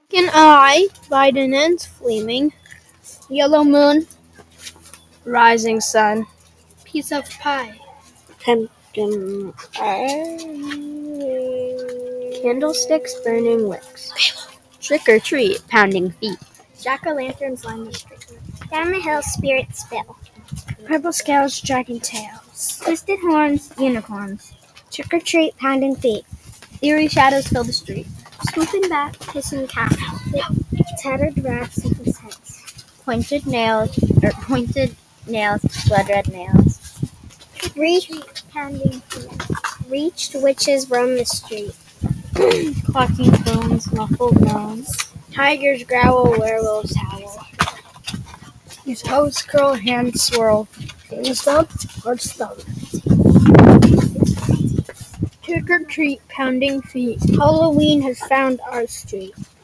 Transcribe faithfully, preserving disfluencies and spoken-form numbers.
An eye, vitamins, flaming, yellow moon, rising sun, piece of pie, pumpkin pie, candlesticks, burning wicks, trick or treat, pounding feet, jack-o'-lanterns line the street, down the hill spirits spill, purple scales, dragon tails, twisted horns, unicorns, trick or treat, pounding feet, eerie shadows fill the street, swooping back, hissing cat, tattered rats in his heads, pointed nails, or pointed nails, blood red nails, reach pounding feet, reached witches roam the street, clucking bones, muffled moans, tigers growl, werewolves howl, his toes curl, hands swirl, things thump, hearts thump, trick or treat, pounding feet, Halloween has found our street.